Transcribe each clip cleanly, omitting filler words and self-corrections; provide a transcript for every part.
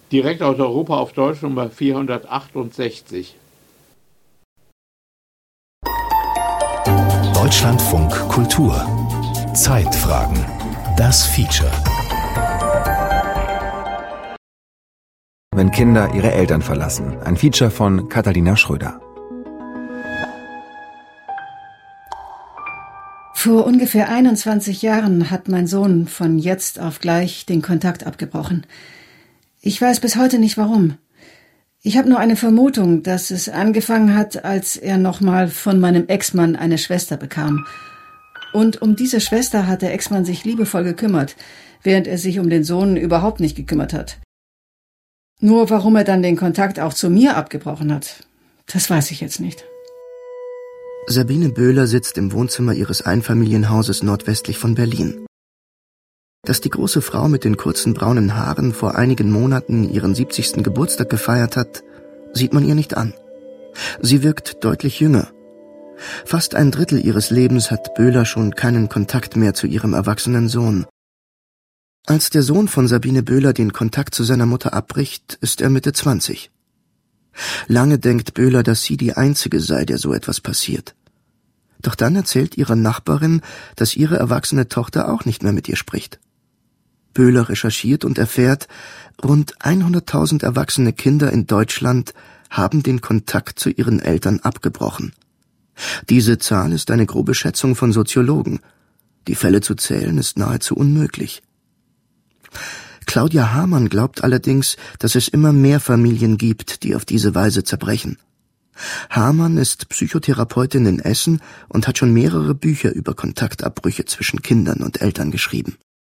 Direkt aus Europa auf Deutsch Nummer 468. Deutschlandfunk Kultur. Zeitfragen. Das Feature. Wenn Kinder ihre Eltern verlassen. Ein Feature von Katharina Schröder. Vor ungefähr 21 Jahren hat mein Sohn von jetzt auf gleich den Kontakt abgebrochen. Ich weiß bis heute nicht warum. Ich habe nur eine Vermutung, dass es angefangen hat, als er nochmal von meinem Ex-Mann eine Schwester bekam. Und um diese Schwester hat der Ex-Mann sich liebevoll gekümmert, während er sich um den Sohn überhaupt nicht gekümmert hat. Nur warum er dann den Kontakt auch zu mir abgebrochen hat, das weiß ich jetzt nicht. Sabine Böhler sitzt im Wohnzimmer ihres Einfamilienhauses nordwestlich von Berlin. Dass die große Frau mit den kurzen braunen Haaren vor einigen Monaten ihren 70. Geburtstag gefeiert hat, sieht man ihr nicht an. Sie wirkt deutlich jünger. Fast ein Drittel ihres Lebens hat Böhler schon keinen Kontakt mehr zu ihrem erwachsenen Sohn. Als der Sohn von Sabine Böhler den Kontakt zu seiner Mutter abbricht, ist er Mitte 20. Lange denkt Böhler, dass sie die Einzige sei, der so etwas passiert. Doch dann erzählt ihre Nachbarin, dass ihre erwachsene Tochter auch nicht mehr mit ihr spricht. Böhler recherchiert und erfährt, rund 100.000 erwachsene Kinder in Deutschland haben den Kontakt zu ihren Eltern abgebrochen. Diese Zahl ist eine grobe Schätzung von Soziologen. Die Fälle zu zählen ist nahezu unmöglich. Claudia Hamann glaubt allerdings, dass es immer mehr Familien gibt, die auf diese Weise zerbrechen. Hamann ist Psychotherapeutin in Essen und hat schon mehrere Bücher über Kontaktabbrüche zwischen Kindern und Eltern geschrieben.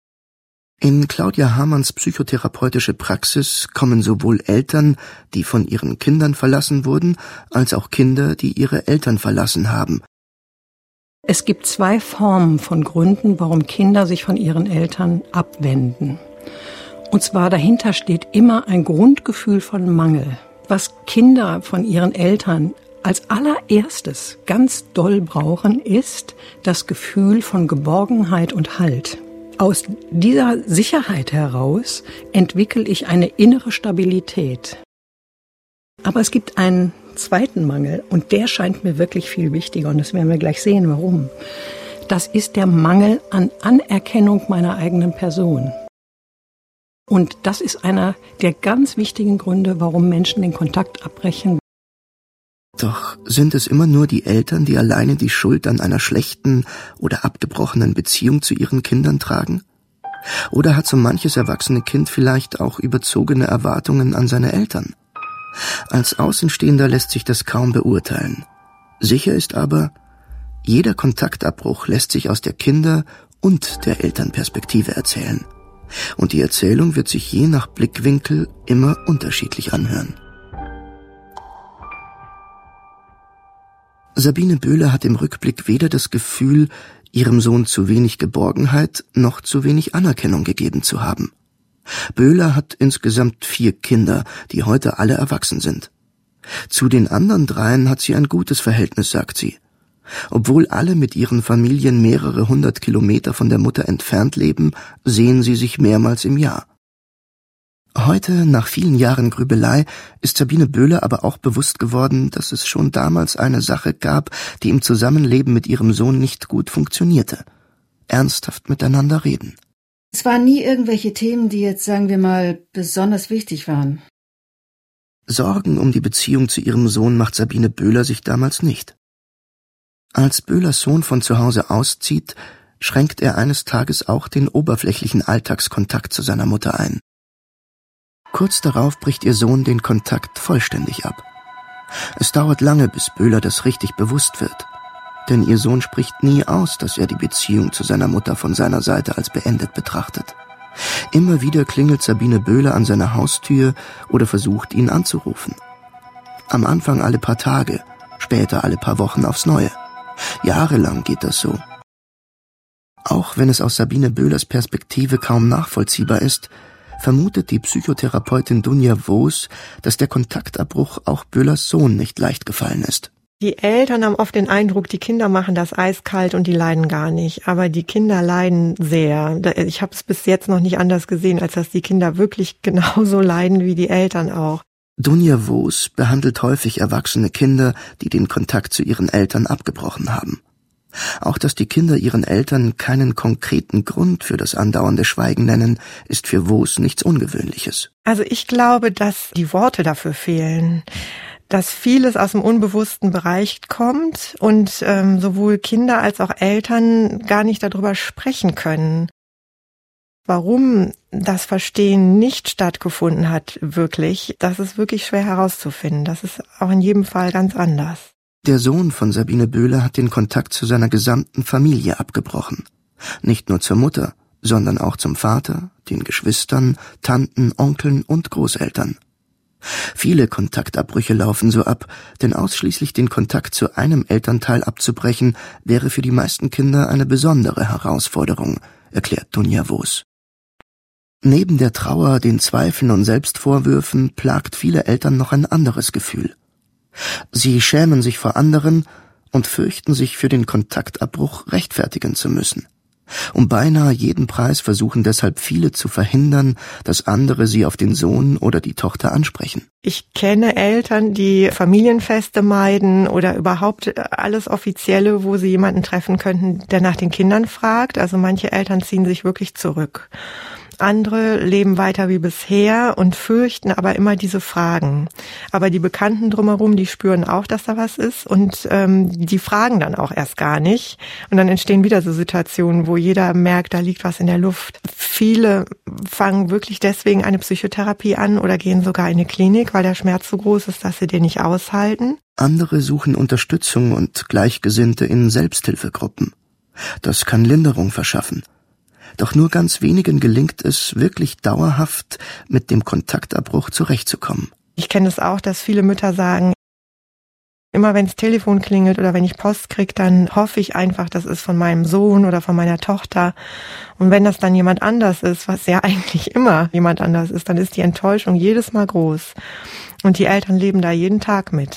In Claudia Hamanns psychotherapeutische Praxis kommen sowohl Eltern, die von ihren Kindern verlassen wurden, als auch Kinder, die ihre Eltern verlassen haben. Es gibt 2 Formen von Gründen, warum Kinder sich von ihren Eltern abwenden. Und zwar dahinter steht immer ein Grundgefühl von Mangel. Was Kinder von ihren Eltern als allererstes ganz doll brauchen, ist das Gefühl von Geborgenheit und Halt. Aus dieser Sicherheit heraus entwickle ich eine innere Stabilität. Aber es gibt einen zweiten Mangel und der scheint mir wirklich viel wichtiger und das werden wir gleich sehen, warum. Das ist der Mangel an Anerkennung meiner eigenen Person. Und das ist einer der ganz wichtigen Gründe, warum Menschen den Kontakt abbrechen. Doch sind es immer nur die Eltern, die alleine die Schuld an einer schlechten oder abgebrochenen Beziehung zu ihren Kindern tragen? Oder hat so manches erwachsene Kind vielleicht auch überzogene Erwartungen an seine Eltern? Als Außenstehender lässt sich das kaum beurteilen. Sicher ist aber, jeder Kontaktabbruch lässt sich aus der Kinder- und der Elternperspektive erzählen. Und die Erzählung wird sich je nach Blickwinkel immer unterschiedlich anhören. Sabine Böhler hat im Rückblick weder das Gefühl, ihrem Sohn zu wenig Geborgenheit noch zu wenig Anerkennung gegeben zu haben. Böhler hat insgesamt 4 Kinder, die heute alle erwachsen sind. Zu den anderen 3 hat sie ein gutes Verhältnis, sagt sie. Obwohl alle mit ihren Familien mehrere 100 Kilometer von der Mutter entfernt leben, sehen sie sich mehrmals im Jahr. Heute, nach vielen Jahren Grübelei, ist Sabine Böhler aber auch bewusst geworden, dass es schon damals eine Sache gab, die im Zusammenleben mit ihrem Sohn nicht gut funktionierte. Ernsthaft miteinander reden. Es waren nie irgendwelche Themen, die jetzt, sagen wir mal, besonders wichtig waren. Sorgen um die Beziehung zu ihrem Sohn macht Sabine Böhler sich damals nicht. Als Böhlers Sohn von zu Hause auszieht, schränkt er eines Tages auch den oberflächlichen Alltagskontakt zu seiner Mutter ein. Kurz darauf bricht ihr Sohn den Kontakt vollständig ab. Es dauert lange, bis Böhler das richtig bewusst wird. Denn ihr Sohn spricht nie aus, dass er die Beziehung zu seiner Mutter von seiner Seite als beendet betrachtet. Immer wieder klingelt Sabine Böhler an seiner Haustür oder versucht, ihn anzurufen. Am Anfang alle paar Tage, später alle paar Wochen aufs Neue. Jahrelang geht das so. Auch wenn es aus Sabine Böhlers Perspektive kaum nachvollziehbar ist, vermutet die Psychotherapeutin Dunja Woos, dass der Kontaktabbruch auch Böhlers Sohn nicht leicht gefallen ist. Die Eltern haben oft den Eindruck, die Kinder machen das eiskalt und die leiden gar nicht. Aber die Kinder leiden sehr. Ich habe es bis jetzt noch nicht anders gesehen, als dass die Kinder wirklich genauso leiden wie die Eltern auch. Dunja Voß behandelt häufig erwachsene Kinder, die den Kontakt zu ihren Eltern abgebrochen haben. Auch dass die Kinder ihren Eltern keinen konkreten Grund für das andauernde Schweigen nennen, ist für Voß nichts Ungewöhnliches. Also ich glaube, dass die Worte dafür fehlen. Dass vieles aus dem unbewussten Bereich kommt und sowohl Kinder als auch Eltern gar nicht darüber sprechen können. Warum das Verstehen nicht stattgefunden hat, wirklich, das ist wirklich schwer herauszufinden. Das ist auch in jedem Fall ganz anders. Der Sohn von Sabine Böhler hat den Kontakt zu seiner gesamten Familie abgebrochen. Nicht nur zur Mutter, sondern auch zum Vater, den Geschwistern, Tanten, Onkeln und Großeltern. Viele Kontaktabbrüche laufen so ab, denn ausschließlich den Kontakt zu einem Elternteil abzubrechen, wäre für die meisten Kinder eine besondere Herausforderung, erklärt Dunja Voß. Neben der Trauer, den Zweifeln und Selbstvorwürfen plagt viele Eltern noch ein anderes Gefühl. Sie schämen sich vor anderen und fürchten sich für den Kontaktabbruch rechtfertigen zu müssen. Um beinahe jeden Preis versuchen deshalb viele zu verhindern, dass andere sie auf den Sohn oder die Tochter ansprechen. Ich kenne Eltern, die Familienfeste meiden oder überhaupt alles Offizielle, wo sie jemanden treffen könnten, der nach den Kindern fragt. Also manche Eltern ziehen sich wirklich zurück. Andere leben weiter wie bisher und fürchten aber immer diese Fragen. Aber die Bekannten drumherum, die spüren auch, dass da was ist und die fragen dann auch erst gar nicht. Und dann entstehen wieder so Situationen, wo jeder merkt, da liegt was in der Luft. Viele fangen wirklich deswegen eine Psychotherapie an oder gehen sogar in eine Klinik, weil der Schmerz so groß ist, dass sie den nicht aushalten. Andere suchen Unterstützung und Gleichgesinnte in Selbsthilfegruppen. Das kann Linderung verschaffen. Doch nur ganz wenigen gelingt es, wirklich dauerhaft mit dem Kontaktabbruch zurechtzukommen. Ich kenne es auch, dass viele Mütter sagen, immer wenn das Telefon klingelt oder wenn ich Post kriege, dann hoffe ich einfach, das ist von meinem Sohn oder von meiner Tochter. Und wenn das dann jemand anders ist, was ja eigentlich immer jemand anders ist, dann ist die Enttäuschung jedes Mal groß. Und die Eltern leben da jeden Tag mit.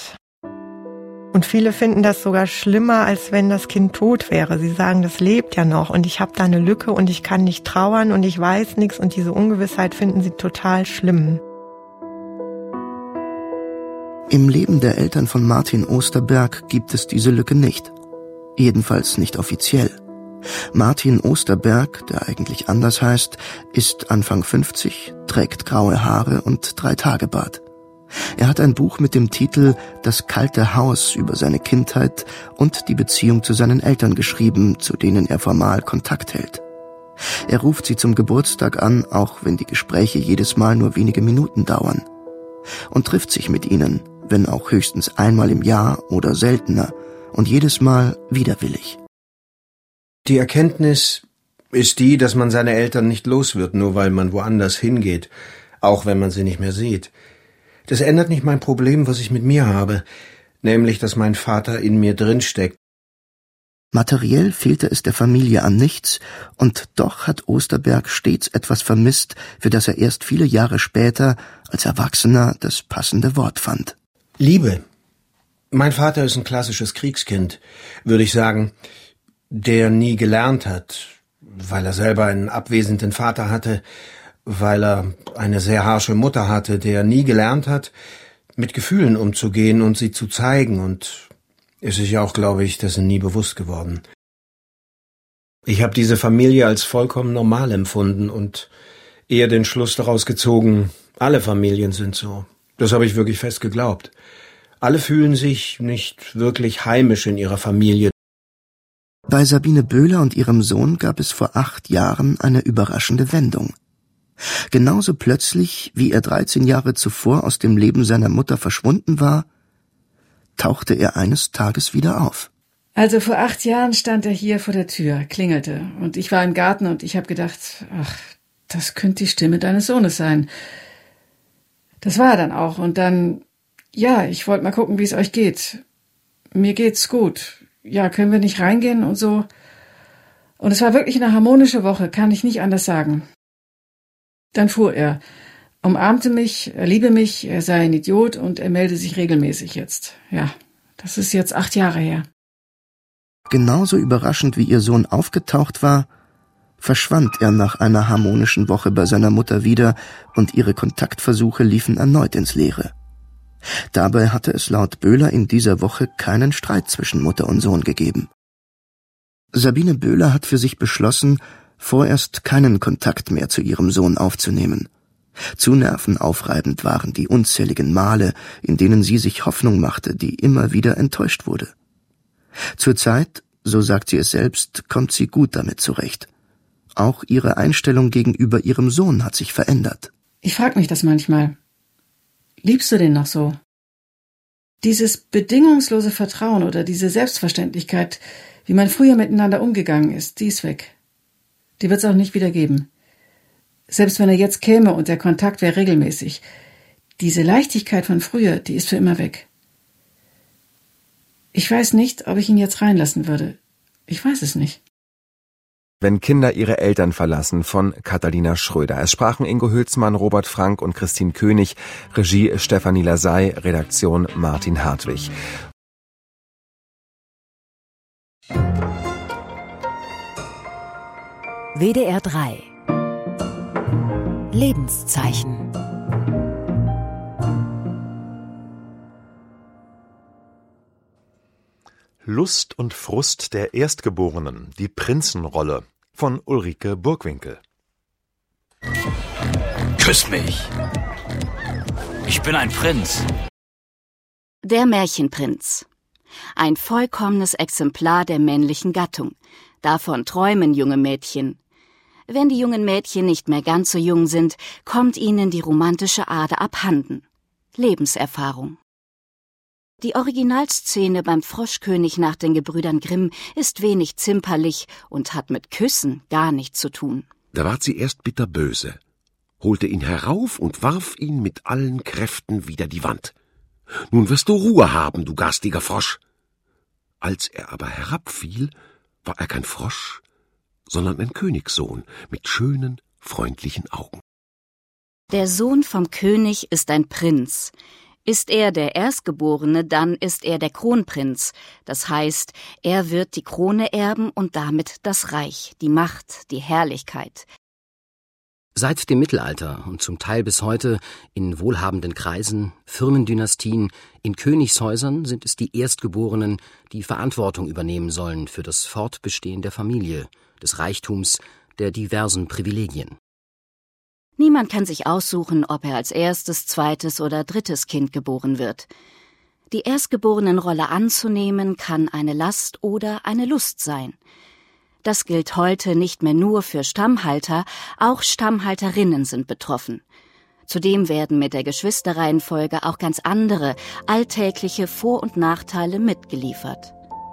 Und viele finden das sogar schlimmer, als wenn das Kind tot wäre. Sie sagen, das lebt ja noch und ich habe da eine Lücke und ich kann nicht trauern und ich weiß nichts und diese Ungewissheit finden sie total schlimm. Im Leben der Eltern von Martin Osterberg gibt es diese Lücke nicht. Jedenfalls nicht offiziell. Martin Osterberg, der eigentlich anders heißt, ist Anfang 50, trägt graue Haare und 3-Tage-Bart. Er hat ein Buch mit dem Titel »Das kalte Haus« über seine Kindheit und die Beziehung zu seinen Eltern geschrieben, zu denen er formal Kontakt hält. Er ruft sie zum Geburtstag an, auch wenn die Gespräche jedes Mal nur wenige Minuten dauern. Und trifft sich mit ihnen, wenn auch höchstens einmal im Jahr oder seltener, und jedes Mal widerwillig. Die Erkenntnis ist die, dass man seine Eltern nicht los wird, nur weil man woanders hingeht, auch wenn man sie nicht mehr sieht. Das ändert nicht mein Problem, was ich mit mir habe, nämlich, dass mein Vater in mir drinsteckt. Materiell fehlte es der Familie an nichts, und doch hat Osterberg stets etwas vermisst, für das er erst viele Jahre später als Erwachsener das passende Wort fand. Liebe. Mein Vater ist ein klassisches Kriegskind, würde ich sagen, der nie gelernt hat, weil er selber einen abwesenden Vater hatte, weil er eine sehr harsche Mutter hatte, der nie gelernt hat, mit Gefühlen umzugehen und sie zu zeigen, und es ist ja auch, glaube ich, dessen nie bewusst geworden. Ich habe diese Familie als vollkommen normal empfunden und eher den Schluss daraus gezogen, alle Familien sind so. Das habe ich wirklich fest geglaubt. Alle fühlen sich nicht wirklich heimisch in ihrer Familie. Bei Sabine Böhler und ihrem Sohn gab es vor 8 Jahren eine überraschende Wendung. Genauso plötzlich, wie er 13 Jahre zuvor aus dem Leben seiner Mutter verschwunden war, tauchte er eines Tages wieder auf. Also vor 8 Jahren stand er hier vor der Tür, klingelte, und ich war im Garten und ich habe gedacht, ach, das könnte die Stimme deines Sohnes sein. Das war er dann auch, und dann, ja, ich wollte mal gucken, wie es euch geht. Mir geht's gut. Ja, können wir nicht reingehen und so. Und es war wirklich eine harmonische Woche, kann ich nicht anders sagen. Dann fuhr er, umarmte mich, er liebe mich, er sei ein Idiot und er melde sich regelmäßig jetzt. Ja, Das ist jetzt 8 Jahre her. Genauso überraschend wie ihr Sohn aufgetaucht war, verschwand er nach einer harmonischen Woche bei seiner Mutter wieder und ihre Kontaktversuche liefen erneut ins Leere. Dabei hatte es laut Böhler in dieser Woche keinen Streit zwischen Mutter und Sohn gegeben. Sabine Böhler hat für sich beschlossen, vorerst keinen Kontakt mehr zu ihrem Sohn aufzunehmen. Zu nervenaufreibend waren die unzähligen Male, in denen sie sich Hoffnung machte, die immer wieder enttäuscht wurde. Zurzeit, so sagt sie es selbst, kommt sie gut damit zurecht. Auch ihre Einstellung gegenüber ihrem Sohn hat sich verändert. Ich frage mich das manchmal. Liebst du den noch so? Dieses bedingungslose Vertrauen oder diese Selbstverständlichkeit, wie man früher miteinander umgegangen ist, die ist weg. Die wird es auch nicht wieder geben. Selbst wenn er jetzt käme und der Kontakt wäre regelmäßig. Diese Leichtigkeit von früher, die ist für immer weg. Ich weiß nicht, ob ich ihn jetzt reinlassen würde. Ich weiß es nicht. Wenn Kinder ihre Eltern verlassen von Katharina Schröder. Es sprachen Ingo Hülsmann, Robert Frank und Christine König, Regie Stefanie Lasey, Redaktion Martin Hartwig. WDR 3 Lebenszeichen. Lust und Frust der Erstgeborenen, die Prinzenrolle von Ulrike Burgwinkel. Küss mich! Ich bin ein Prinz. Der Märchenprinz. Ein vollkommenes Exemplar der männlichen Gattung. Davon träumen junge Mädchen. Wenn die jungen Mädchen nicht mehr ganz so jung sind, kommt ihnen die romantische Ader abhanden. Lebenserfahrung. Die Originalszene beim Froschkönig nach den Gebrüdern Grimm ist wenig zimperlich und hat mit Küssen gar nichts zu tun. Da ward sie erst bitterböse, holte ihn herauf und warf ihn mit allen Kräften wider die Wand. Nun wirst du Ruhe haben, du garstiger Frosch. Als er aber herabfiel, war er kein Frosch, sondern ein Königssohn mit schönen, freundlichen Augen. Der Sohn vom König ist ein Prinz. Ist er der Erstgeborene, dann ist er der Kronprinz. Das heißt, er wird die Krone erben und damit das Reich, die Macht, die Herrlichkeit. Seit dem Mittelalter und zum Teil bis heute in wohlhabenden Kreisen, Firmendynastien, in Königshäusern sind es die Erstgeborenen, die Verantwortung übernehmen sollen für das Fortbestehen der Familie, des Reichtums, der diversen Privilegien. Niemand kann sich aussuchen, ob er als erstes, zweites oder drittes Kind geboren wird. Die Erstgeborenenrolle anzunehmen, kann eine Last oder eine Lust sein. Das gilt heute nicht mehr nur für Stammhalter, auch Stammhalterinnen sind betroffen. Zudem werden mit der Geschwisterreihenfolge auch ganz andere, alltägliche Vor- und Nachteile mitgeliefert.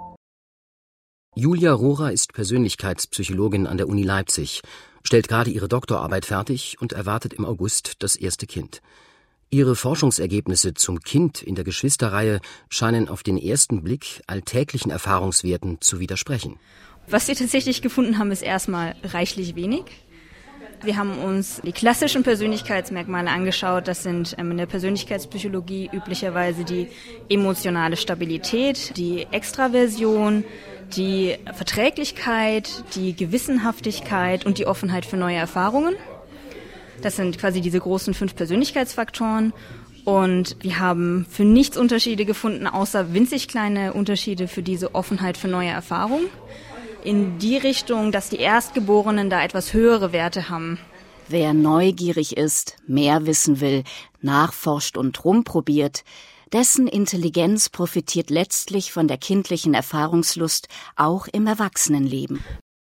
Julia Rohrer ist Persönlichkeitspsychologin an der Uni Leipzig, stellt gerade ihre Doktorarbeit fertig und erwartet im August das erste Kind. Ihre Forschungsergebnisse zum Kind in der Geschwisterreihe scheinen auf den ersten Blick alltäglichen Erfahrungswerten zu widersprechen. Was wir tatsächlich gefunden haben, ist erstmal reichlich wenig. Wir haben uns die klassischen Persönlichkeitsmerkmale angeschaut. Das sind in der Persönlichkeitspsychologie üblicherweise die emotionale Stabilität, die Extraversion, die Verträglichkeit, die Gewissenhaftigkeit und die Offenheit für neue Erfahrungen. Das sind quasi diese großen 5 Persönlichkeitsfaktoren. Und wir haben für nichts Unterschiede gefunden, außer winzig kleine Unterschiede für diese Offenheit für neue Erfahrungen. In die Richtung, dass die Erstgeborenen da etwas höhere Werte haben. Wer neugierig ist, mehr wissen will, nachforscht und rumprobiert, dessen Intelligenz profitiert letztlich von der kindlichen Erfahrungslust auch im Erwachsenenleben.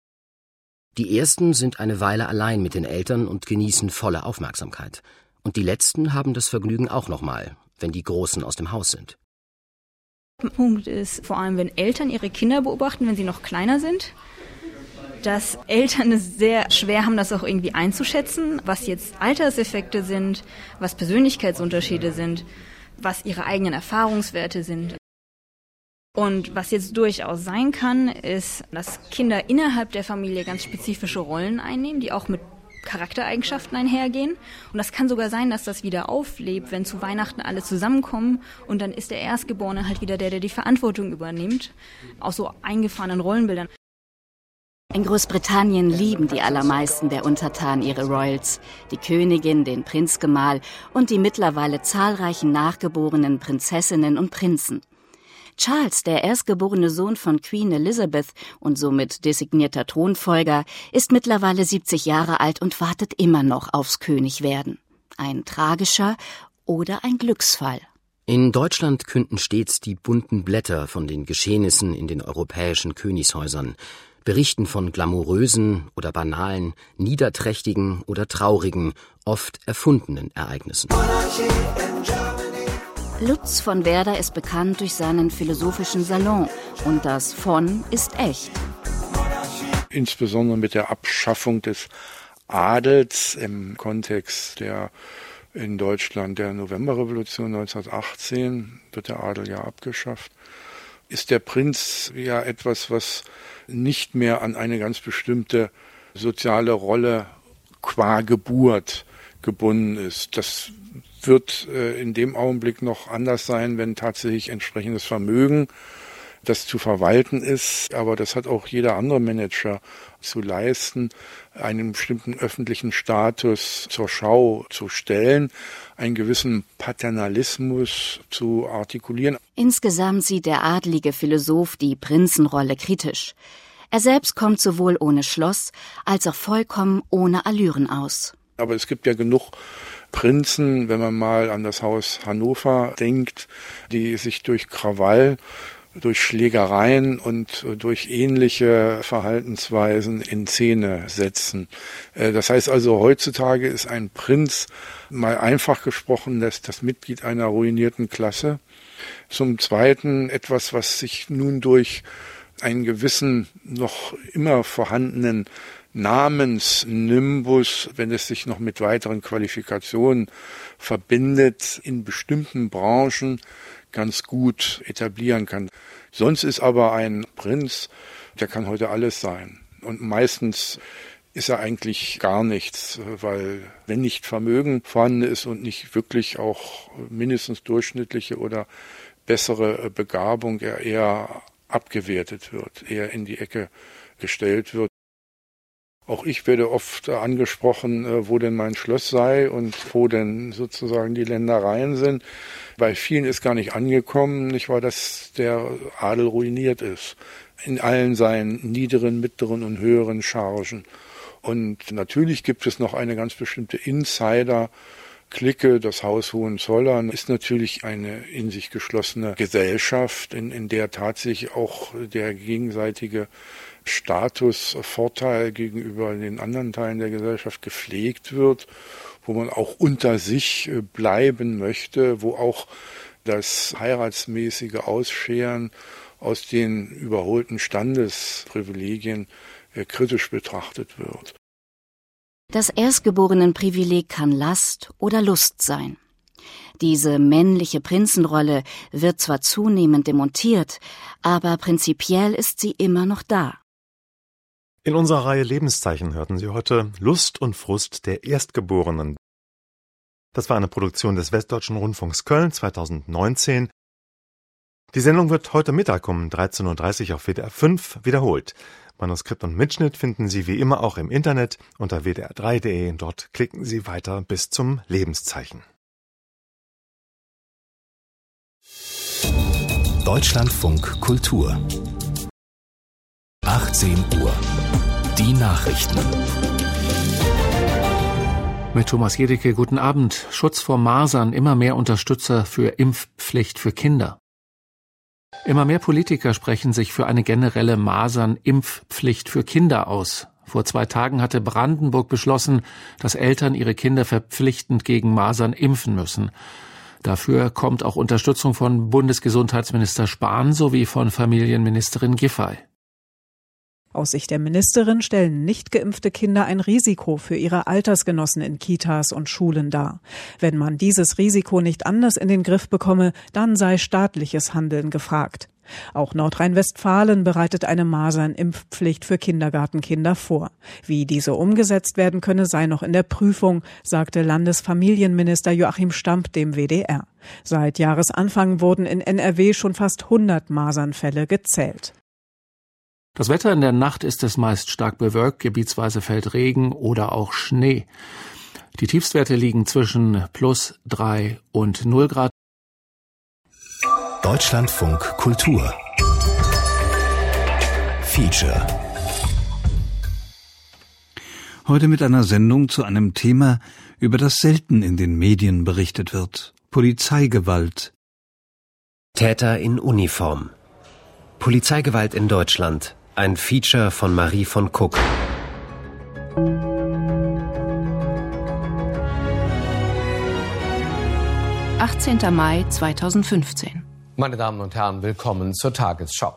Die Ersten sind eine Weile allein mit den Eltern und genießen volle Aufmerksamkeit. Und die Letzten haben das Vergnügen auch nochmal, wenn die Großen aus dem Haus sind. Der Punkt ist vor allem, wenn Eltern ihre Kinder beobachten, wenn sie noch kleiner sind, dass Eltern es sehr schwer haben, das auch irgendwie einzuschätzen, was jetzt Alterseffekte sind, was Persönlichkeitsunterschiede sind, was ihre eigenen Erfahrungswerte sind. Und was jetzt durchaus sein kann, ist, dass Kinder innerhalb der Familie ganz spezifische Rollen einnehmen, die auch mit Charaktereigenschaften einhergehen. Und das kann sogar sein, dass das wieder auflebt, wenn zu Weihnachten alle zusammenkommen und dann ist der Erstgeborene halt wieder der die Verantwortung übernimmt. Aus so eingefahrenen Rollenbildern. In Großbritannien lieben die allermeisten der Untertanen ihre Royals, die Königin, den Prinzgemahl und die mittlerweile zahlreichen nachgeborenen Prinzessinnen und Prinzen. Charles, der erstgeborene Sohn von Queen Elizabeth und somit designierter Thronfolger, ist mittlerweile 70 Jahre alt und wartet immer noch aufs Königwerden. Ein tragischer oder ein Glücksfall. In Deutschland künden stets die bunten Blätter von den Geschehnissen in den europäischen Königshäusern, berichten von glamourösen oder banalen, niederträchtigen oder traurigen, oft erfundenen Ereignissen. Lutz von Werder ist bekannt durch seinen philosophischen Salon und das von ist echt. Insbesondere mit der Abschaffung des Adels im Kontext der in Deutschland der Novemberrevolution 1918 wird der Adel ja abgeschafft. Ist der Prinz ja etwas, was nicht mehr an eine ganz bestimmte soziale Rolle qua Geburt gebunden ist. Das wird in dem Augenblick noch anders sein, wenn tatsächlich entsprechendes Vermögen, das zu verwalten ist. Aber das hat auch jeder andere Manager zu leisten, einen bestimmten öffentlichen Status zur Schau zu stellen, einen gewissen Paternalismus zu artikulieren. Insgesamt sieht der adelige Philosoph die Prinzenrolle kritisch. Er selbst kommt sowohl ohne Schloss als auch vollkommen ohne Allüren aus. Aber es gibt ja genug Prinzen, wenn man mal an das Haus Hannover denkt, die sich durch Krawall, durch Schlägereien und durch ähnliche Verhaltensweisen in Szene setzen. Das heißt also, heutzutage ist ein Prinz, mal einfach gesprochen, das Mitglied einer ruinierten Klasse. Zum Zweiten etwas, was sich nun durch einen gewissen, noch immer vorhandenen Namensnimbus, wenn es sich noch mit weiteren Qualifikationen verbindet, in bestimmten Branchen ganz gut etablieren kann. Sonst ist aber ein Prinz, der kann heute alles sein. Und meistens ist er eigentlich gar nichts, weil wenn nicht Vermögen vorhanden ist und nicht wirklich auch mindestens durchschnittliche oder bessere Begabung, er eher abgewertet wird, eher in die Ecke gestellt wird. Auch ich werde oft angesprochen, wo denn mein Schloss sei und wo denn sozusagen die Ländereien sind. Bei vielen ist gar nicht angekommen, nicht wahr, dass der Adel ruiniert ist. In allen seinen niederen, mittleren und höheren Chargen. Und natürlich gibt es noch eine ganz bestimmte Insider-Clique. Das Haus Hohenzollern ist natürlich eine in sich geschlossene Gesellschaft, in der tatsächlich auch der gegenseitige Statusvorteil gegenüber den anderen Teilen der Gesellschaft gepflegt wird, wo man auch unter sich bleiben möchte, wo auch das heiratsmäßige Ausscheren aus den überholten Standesprivilegien kritisch betrachtet wird. Das Erstgeborenenprivileg kann Last oder Lust sein. Diese männliche Prinzenrolle wird zwar zunehmend demontiert, aber prinzipiell ist sie immer noch da. In unserer Reihe Lebenszeichen hörten Sie heute Lust und Frust der Erstgeborenen. Das war eine Produktion des Westdeutschen Rundfunks Köln 2019. Die Sendung wird heute Mittag um 13.30 Uhr auf WDR 5 wiederholt. Manuskript und Mitschnitt finden Sie wie immer auch im Internet unter wdr3.de. Dort klicken Sie weiter bis zum Lebenszeichen. Deutschlandfunk Kultur 18 Uhr. Die Nachrichten. Mit Thomas Jedicke, guten Abend. Schutz vor Masern, immer mehr Unterstützer für Impfpflicht für Kinder. Immer mehr Politiker sprechen sich für eine generelle Masern-Impfpflicht für Kinder aus. Vor 2 Tagen hatte Brandenburg beschlossen, dass Eltern ihre Kinder verpflichtend gegen Masern impfen müssen. Dafür kommt auch Unterstützung von Bundesgesundheitsminister Spahn sowie von Familienministerin Giffey. Aus Sicht der Ministerin stellen nicht geimpfte Kinder ein Risiko für ihre Altersgenossen in Kitas und Schulen dar. Wenn man dieses Risiko nicht anders in den Griff bekomme, dann sei staatliches Handeln gefragt. Auch Nordrhein-Westfalen bereitet eine Masernimpfpflicht für Kindergartenkinder vor. Wie diese umgesetzt werden könne, sei noch in der Prüfung, sagte Landesfamilienminister Joachim Stamp dem WDR. Seit Jahresanfang wurden in NRW schon fast 100 Masernfälle gezählt. Das Wetter in der Nacht ist es meist stark bewölkt, gebietsweise fällt Regen oder auch Schnee. Die Tiefstwerte liegen zwischen +3 und 0 Grad. Deutschlandfunk Kultur Feature. Heute mit einer Sendung zu einem Thema, über das selten in den Medien berichtet wird: Polizeigewalt. Täter in Uniform. Polizeigewalt in Deutschland. Ein Feature von Marie von Kuck. »18. Mai 2015. Meine Damen und Herren, willkommen zur Tagesschau.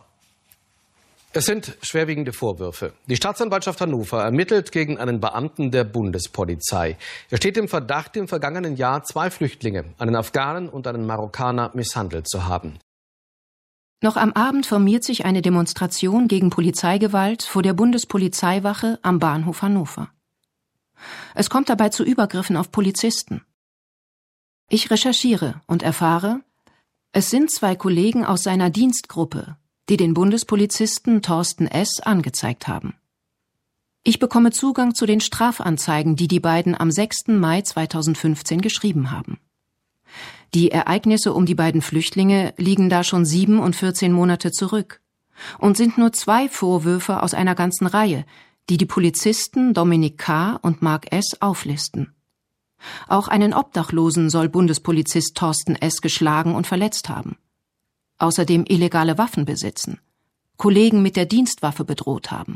Es sind schwerwiegende Vorwürfe. Die Staatsanwaltschaft Hannover ermittelt gegen einen Beamten der Bundespolizei. Er steht im Verdacht, im vergangenen Jahr 2 Flüchtlinge, einen Afghanen und einen Marokkaner, misshandelt zu haben. Noch am Abend formiert sich eine Demonstration gegen Polizeigewalt vor der Bundespolizeiwache am Bahnhof Hannover. Es kommt dabei zu Übergriffen auf Polizisten. Ich recherchiere und erfahre, es sind 2 Kollegen aus seiner Dienstgruppe, die den Bundespolizisten Thorsten S. angezeigt haben. Ich bekomme Zugang zu den Strafanzeigen, die die beiden am 6. Mai 2015 geschrieben haben. Die Ereignisse um die beiden Flüchtlinge liegen da schon 7 und 14 Monate zurück und sind nur 2 Vorwürfe aus einer ganzen Reihe, die die Polizisten Dominik K. und Mark S. auflisten. Auch einen Obdachlosen soll Bundespolizist Thorsten S. geschlagen und verletzt haben. Außerdem illegale Waffen besitzen, Kollegen mit der Dienstwaffe bedroht haben.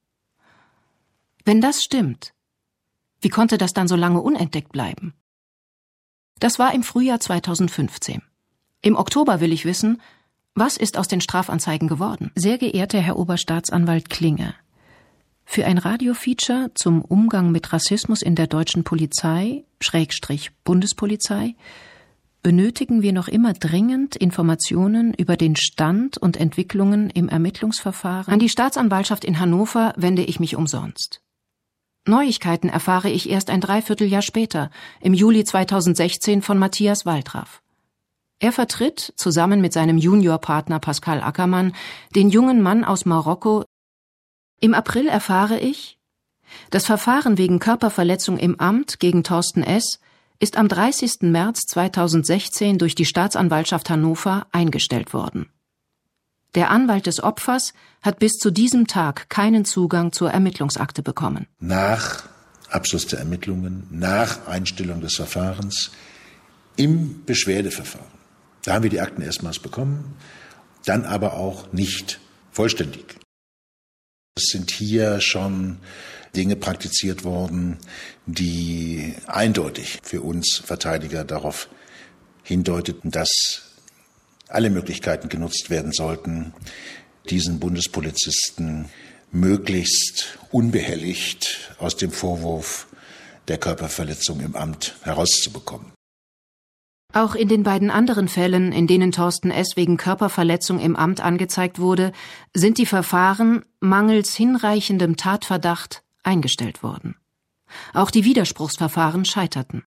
Wenn das stimmt, wie konnte das dann so lange unentdeckt bleiben? Das war im Frühjahr 2015. Im Oktober will ich wissen, was ist aus den Strafanzeigen geworden? Sehr geehrter Herr Oberstaatsanwalt Klinge, für ein Radiofeature zum Umgang mit Rassismus in der deutschen Polizei, Bundespolizei, benötigen wir noch immer dringend Informationen über den Stand und Entwicklungen im Ermittlungsverfahren. An die Staatsanwaltschaft in Hannover wende ich mich umsonst. Neuigkeiten erfahre ich erst ein Dreivierteljahr später, im Juli 2016 von Matthias Waldraff. Er vertritt, zusammen mit seinem Juniorpartner Pascal Ackermann, den jungen Mann aus Marokko. Im April erfahre ich, das Verfahren wegen Körperverletzung im Amt gegen Thorsten S. ist am 30. März 2016 durch die Staatsanwaltschaft Hannover eingestellt worden. Der Anwalt des Opfers hat bis zu diesem Tag keinen Zugang zur Ermittlungsakte bekommen. Nach Abschluss der Ermittlungen, nach Einstellung des Verfahrens, im Beschwerdeverfahren. Da haben wir die Akten erstmals bekommen, dann aber auch nicht vollständig. Es sind hier schon Dinge praktiziert worden, die eindeutig für uns Verteidiger darauf hindeuteten, dass alle Möglichkeiten genutzt werden sollten, diesen Bundespolizisten möglichst unbehelligt aus dem Vorwurf der Körperverletzung im Amt herauszubekommen. Auch in den beiden anderen Fällen, in denen Thorsten S. wegen Körperverletzung im Amt angezeigt wurde, sind die Verfahren mangels hinreichendem Tatverdacht eingestellt worden. Auch die Widerspruchsverfahren scheiterten.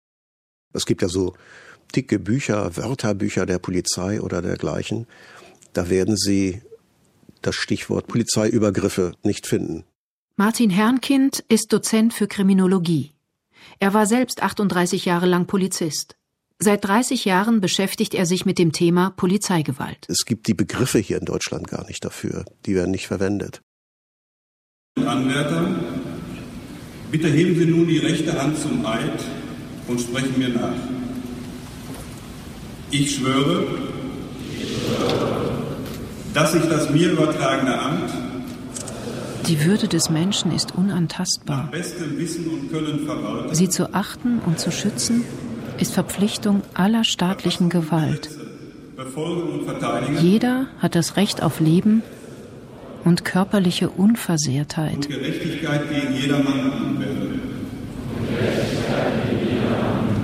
Es gibt ja so dicke Bücher, Wörterbücher der Polizei oder dergleichen. Da werden Sie das Stichwort Polizeiübergriffe nicht finden. Martin Herrnkind ist Dozent für Kriminologie. Er war selbst 38 Jahre lang Polizist. Seit 30 Jahren beschäftigt er sich mit dem Thema Polizeigewalt. Es gibt die Begriffe hier in Deutschland gar nicht dafür. Die werden nicht verwendet. Anwärter, bitte heben Sie nun die rechte Hand zum Eid und sprechen mir nach. Ich schwöre, dass ich das mir übertragene Amt Die Würde des Menschen ist unantastbar. nach bestem Wissen und Können verwalte. Sie zu achten und zu schützen ist Verpflichtung aller staatlichen Gewalt. Befolgen und verteidigen. Jeder hat das Recht auf Leben und körperliche Unversehrtheit. Und Gerechtigkeit gegen jedermann anwenden.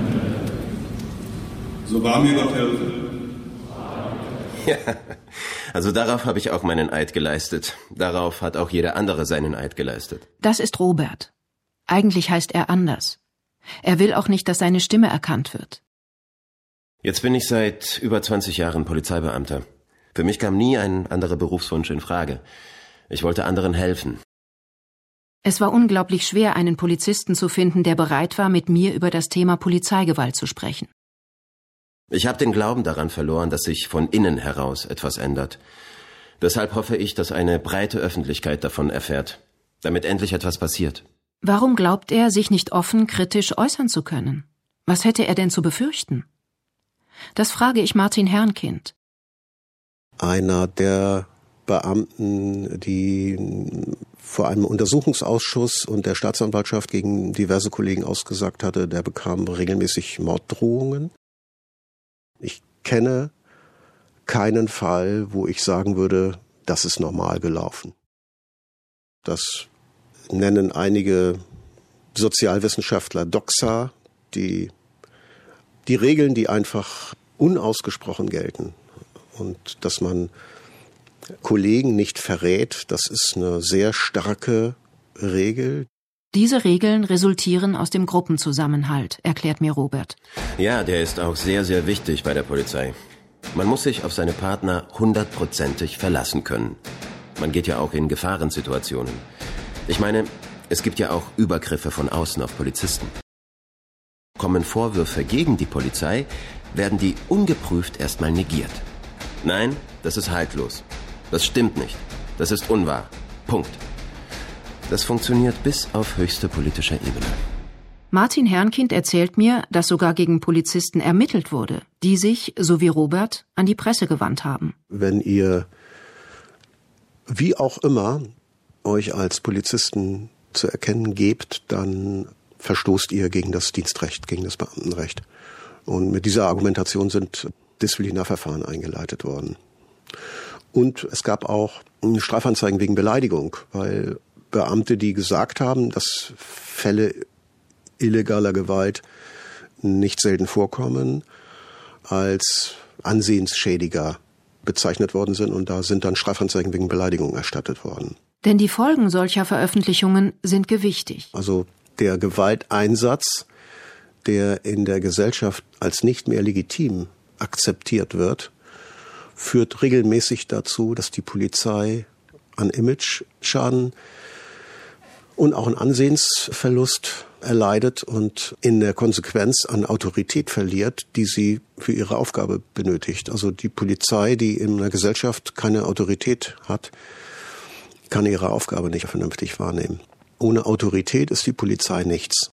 So wahr mir Gott helfe. Ja, Also darauf habe ich auch meinen Eid geleistet. Darauf hat auch jeder andere seinen Eid geleistet. Das ist Robert. Eigentlich heißt er anders. Er will auch nicht, dass seine Stimme erkannt wird. Jetzt bin ich seit über 20 Jahren Polizeibeamter. Für mich kam nie ein anderer Berufswunsch in Frage. Ich wollte anderen helfen. Es war unglaublich schwer, einen Polizisten zu finden, der bereit war, mit mir über das Thema Polizeigewalt zu sprechen. Ich habe den Glauben daran verloren, dass sich von innen heraus etwas ändert. Deshalb hoffe ich, dass eine breite Öffentlichkeit davon erfährt, damit endlich etwas passiert. Warum glaubt er, sich nicht offen kritisch äußern zu können? Was hätte er denn zu befürchten? Das frage ich Martin Herrnkind. Einer der Beamten, die vor einem Untersuchungsausschuss und der Staatsanwaltschaft gegen diverse Kollegen ausgesagt hatte, der bekam regelmäßig Morddrohungen. Ich kenne keinen Fall, wo ich sagen würde, das ist normal gelaufen. Das nennen einige Sozialwissenschaftler Doxa, die Regeln, die einfach unausgesprochen gelten. Und dass man Kollegen nicht verrät, das ist eine sehr starke Regel. Diese Regeln resultieren aus dem Gruppenzusammenhalt, erklärt mir Robert. Ja, der ist auch sehr, sehr wichtig bei der Polizei. Man muss sich auf seine Partner 100%ig verlassen können. Man geht ja auch in Gefahrensituationen. Ich meine, es gibt ja auch Übergriffe von außen auf Polizisten. Kommen Vorwürfe gegen die Polizei, werden die ungeprüft erstmal negiert. Nein, das ist haltlos. Das stimmt nicht. Das ist unwahr. Punkt. Das funktioniert bis auf höchste politischer Ebene. Martin Herrnkind erzählt mir, dass sogar gegen Polizisten ermittelt wurde, die sich, so wie Robert, an die Presse gewandt haben. Wenn ihr, wie auch immer, euch als Polizisten zu erkennen gebt, dann verstoßt ihr gegen das Dienstrecht, gegen das Beamtenrecht. Und mit dieser Argumentation sind Disziplinarverfahren eingeleitet worden. Und es gab auch Strafanzeigen wegen Beleidigung, weil Beamte, die gesagt haben, dass Fälle illegaler Gewalt nicht selten vorkommen, als Ansehensschädiger bezeichnet worden sind. Und da sind dann Strafanzeigen wegen Beleidigung erstattet worden. Denn die Folgen solcher Veröffentlichungen sind gewichtig. Also der Gewalteinsatz, der in der Gesellschaft als nicht mehr legitim akzeptiert wird, führt regelmäßig dazu, dass die Polizei an Imageschaden und auch einen Ansehensverlust erleidet und in der Konsequenz an Autorität verliert, die sie für ihre Aufgabe benötigt. Also die Polizei, die in einer Gesellschaft keine Autorität hat, kann ihre Aufgabe nicht vernünftig wahrnehmen. Ohne Autorität ist die Polizei nichts.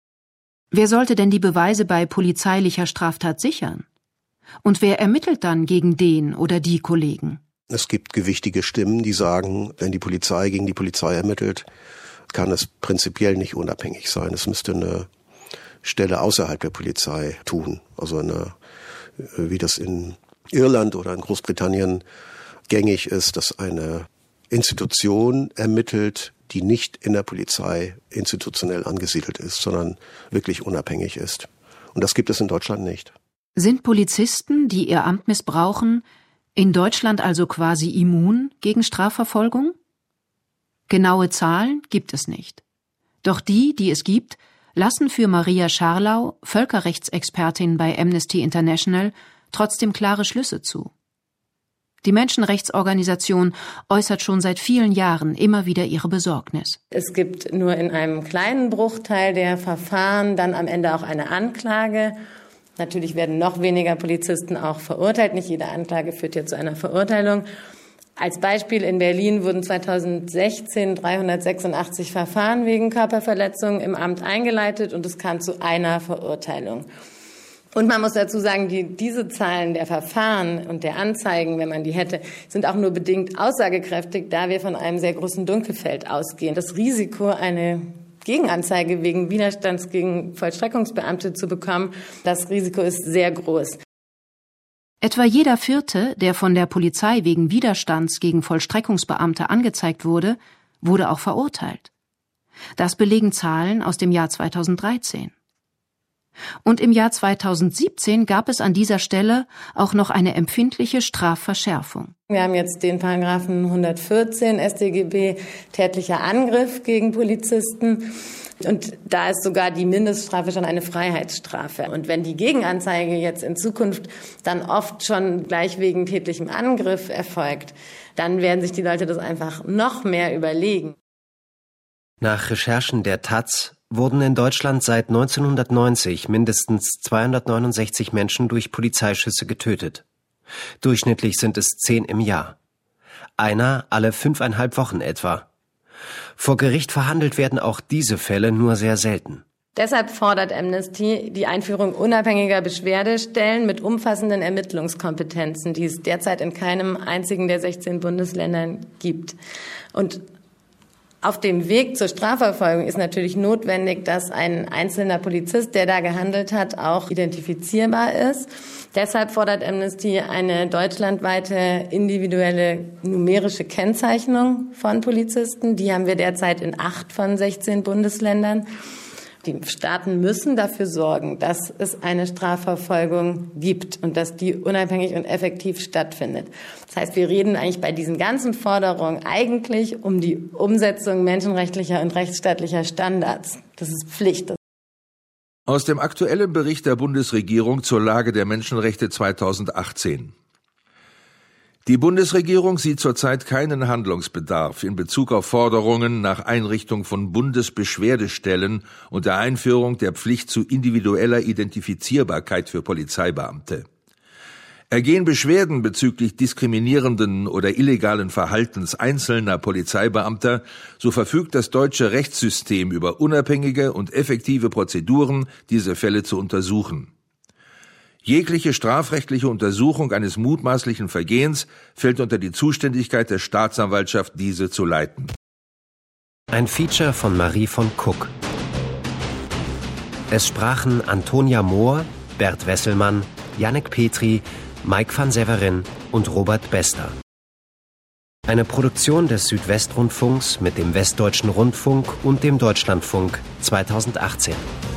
Wer sollte denn die Beweise bei polizeilicher Straftat sichern? Und wer ermittelt dann gegen den oder die Kollegen? Es gibt gewichtige Stimmen, die sagen, wenn die Polizei gegen die Polizei ermittelt, kann es prinzipiell nicht unabhängig sein. Es müsste eine Stelle außerhalb der Polizei tun. Also wie das in Irland oder in Großbritannien gängig ist, dass eine Institution ermittelt, die nicht in der Polizei institutionell angesiedelt ist, sondern wirklich unabhängig ist. Und das gibt es in Deutschland nicht. Sind Polizisten, die ihr Amt missbrauchen, in Deutschland also quasi immun gegen Strafverfolgung? Genaue Zahlen gibt es nicht. Doch die es gibt, lassen für Maria Scharlau, Völkerrechtsexpertin bei Amnesty International, trotzdem klare Schlüsse zu. Die Menschenrechtsorganisation äußert schon seit vielen Jahren immer wieder ihre Besorgnis. Es gibt nur in einem kleinen Bruchteil der Verfahren dann am Ende auch eine Anklage. Natürlich werden noch weniger Polizisten auch verurteilt. Nicht jede Anklage führt ja zu einer Verurteilung. Als Beispiel, in Berlin wurden 2016 386 Verfahren wegen Körperverletzung im Amt eingeleitet und es kam zu einer Verurteilung. Und man muss dazu sagen, diese Zahlen der Verfahren und der Anzeigen, wenn man die hätte, sind auch nur bedingt aussagekräftig, da wir von einem sehr großen Dunkelfeld ausgehen. Das Risiko, eine Gegenanzeige wegen Widerstands gegen Vollstreckungsbeamte zu bekommen, das Risiko ist sehr groß. Etwa jeder Vierte, der von der Polizei wegen Widerstands gegen Vollstreckungsbeamte angezeigt wurde, wurde auch verurteilt. Das belegen Zahlen aus dem Jahr 2013. Und im Jahr 2017 gab es an dieser Stelle auch noch eine empfindliche Strafverschärfung. Wir haben jetzt den Paragraphen 114 StGB, tätlicher Angriff gegen Polizisten. Und da ist sogar die Mindeststrafe schon eine Freiheitsstrafe. Und wenn die Gegenanzeige jetzt in Zukunft dann oft schon gleich wegen tätlichem Angriff erfolgt, dann werden sich die Leute das einfach noch mehr überlegen. Nach Recherchen der taz wurden in Deutschland seit 1990 mindestens 269 Menschen durch Polizeischüsse getötet. Durchschnittlich sind es 10 im Jahr. Einer alle 5,5 Wochen etwa. Vor Gericht verhandelt werden auch diese Fälle nur sehr selten. Deshalb fordert Amnesty die Einführung unabhängiger Beschwerdestellen mit umfassenden Ermittlungskompetenzen, die es derzeit in keinem einzigen der 16 Bundesländern gibt. Und auf dem Weg zur Strafverfolgung ist natürlich notwendig, dass ein einzelner Polizist, der da gehandelt hat, auch identifizierbar ist. Deshalb fordert Amnesty eine deutschlandweite individuelle numerische Kennzeichnung von Polizisten. Die haben wir derzeit in 8 von 16 Bundesländern. Die Staaten müssen dafür sorgen, dass es eine Strafverfolgung gibt und dass die unabhängig und effektiv stattfindet. Das heißt, wir reden eigentlich bei diesen ganzen Forderungen eigentlich um die Umsetzung menschenrechtlicher und rechtsstaatlicher Standards. Das ist Pflicht. Aus dem aktuellen Bericht der Bundesregierung zur Lage der Menschenrechte 2018. Die Bundesregierung sieht zurzeit keinen Handlungsbedarf in Bezug auf Forderungen nach Einrichtung von Bundesbeschwerdestellen und der Einführung der Pflicht zu individueller Identifizierbarkeit für Polizeibeamte. Ergehen Beschwerden bezüglich diskriminierenden oder illegalen Verhaltens einzelner Polizeibeamter, so verfügt das deutsche Rechtssystem über unabhängige und effektive Prozeduren, diese Fälle zu untersuchen. Jegliche strafrechtliche Untersuchung eines mutmaßlichen Vergehens fällt unter die Zuständigkeit der Staatsanwaltschaft, diese zu leiten. Ein Feature von Marie von Cook. Es sprachen Antonia Mohr, Bert Wesselmann, Jannik Petri, Mike van Severin und Robert Bester. Eine Produktion des Südwestrundfunks mit dem Westdeutschen Rundfunk und dem Deutschlandfunk 2018.